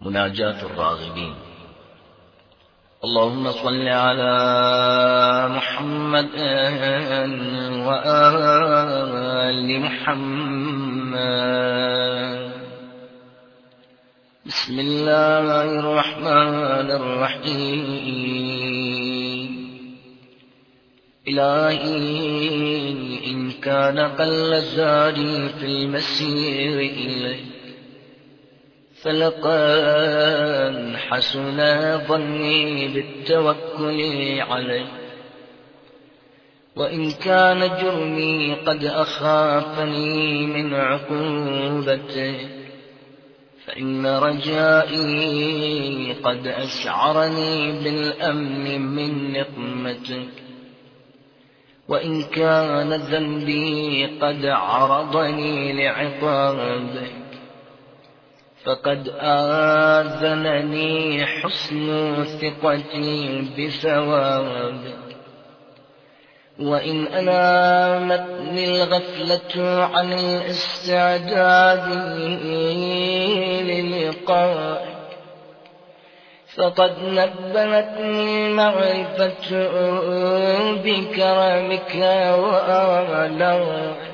مناجاة الراغبين. اللهم صل على محمد وآل محمد. بسم الله الرحمن الرحيم. إلهي إن كان قل زادي في المسير إليك فلقد حسن ظني بالتوكل عليك، وإن كان جرمي قد أخافني من عقوبتك فإن رجائي قد أشعرني بالأمن من نقمتك، وإن كان ذنبي قد عرضني لعقابك فقد آذنني حسن ثقتي بثوابك، وإن أنامتني الغفلة عن الاستعداد للقائك فقد نبهتني المعرفة بكرمك وآلائك،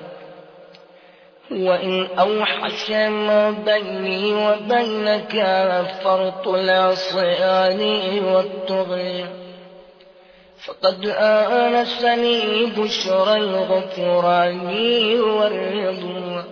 وإن أوحش ما بيني وبينك فرط العصيان والطغيان فقد آنسني بشرى الغفران والرضوان.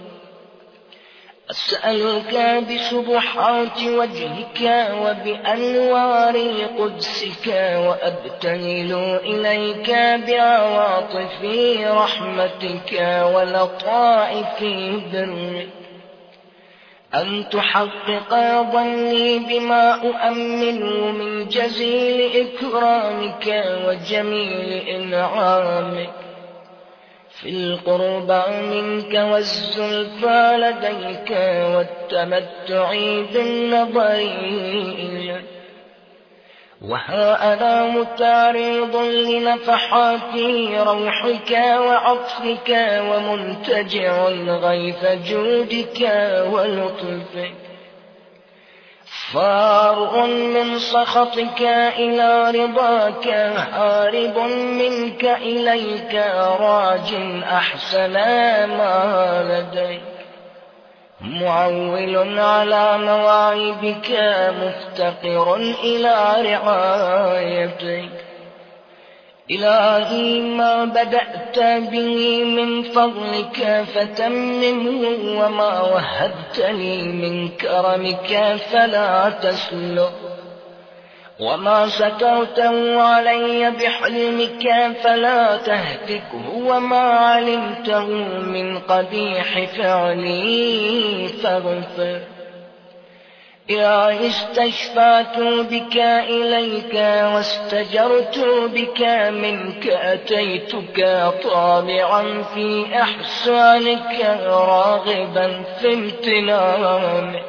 أسألك بسبحات وجهك وبأنوار قدسك وأبتهل إليك بعواطف رحمتك ولطائف برك أن تحقق ظني بما أؤمل من جزيل إكرامك وجميل إنعامك في القربى منك والزلفى لديك والتمتع بالنظر إليك. وها أنا متعرض لنفحات روحك وعطفك ومنتجع غيث جودك ولطفك، فارغ من سخطك إلى رضاك هارب منك إليك راج أحسن ما لديك، معول على مواعبك مفتقر إلى رعايتك. إلهي ما بدأت به من فضلك فتممه، وما وهبت لي من كرمك فلا تسلب، وما سترته علي بحلمك فلا تهتكه، وما علمته من قبيح فعلي فاغفر. يا استشفعت بك إليك واستجرت بك منك أتيتك طامعا في إحسانك راغبا في امتنانك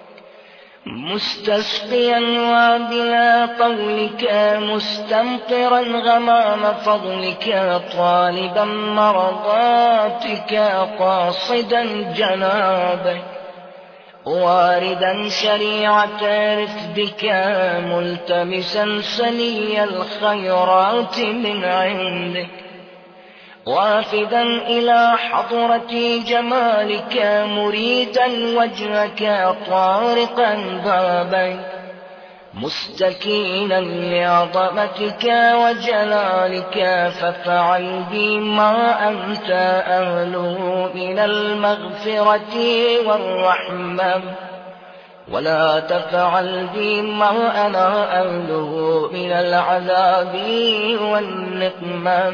مستسقيا وبلا قولك مستمطرا غمام فضلك طالبا مرضاتك قاصدا جنابك واردا شريعة رفدك ملتمسا سني الخيرات من عندك وافدا إلى حضرة جمالك مريدا وجهك طارقا بابك مستكينا لعظمتك وجلالك ففعل بي ما أنت أهله من المغفرة والرحمة ولا تفعل بي ما أنا أهله من العذاب والنقمة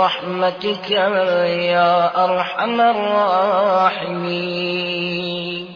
برحمتك يا أرحم الراحمين.